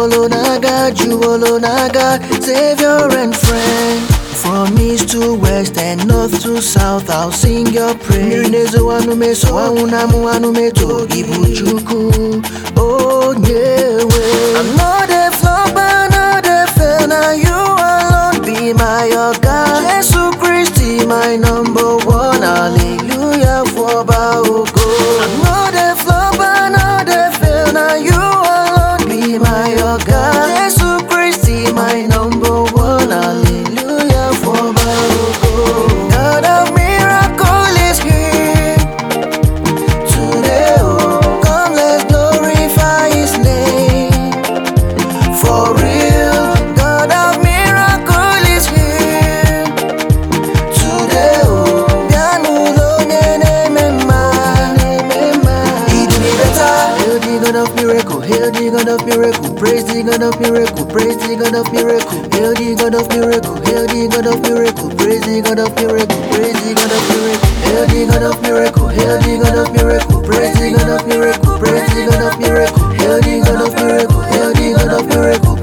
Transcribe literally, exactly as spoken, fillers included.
Juwolonaga, Juwolonaga, Savior and friend. From east to west and north to south, I'll sing your praise. Minezo wanumeso, waunamu wanumeto, Ibuchuku, oh nyewe. I'm not a flopper, not a fail, now you alone be my God. Jesus Christ, my number one, hallelujah, for Baoko. I'm not a flopper, not a fail, now you alone be my God. Jesus Christ, my number one, hallelujah, for Baoko. God of miracle is here today, oh, come let's glorify His name. For real, God of miracle is here today, oh, Bianulo nene mema, He do me better. Hail the God of miracle, hail the God of miracle, praise the God of miracle, praise the God of miracle, hail the God of miracle, hail the God of miracle, praise the God of miracle, praise the God of miracle, hail the God of miracle, hail the God of miracle, praise the God of miracle, praise the God of miracle, hail the God of miracle, hail the God of miracle.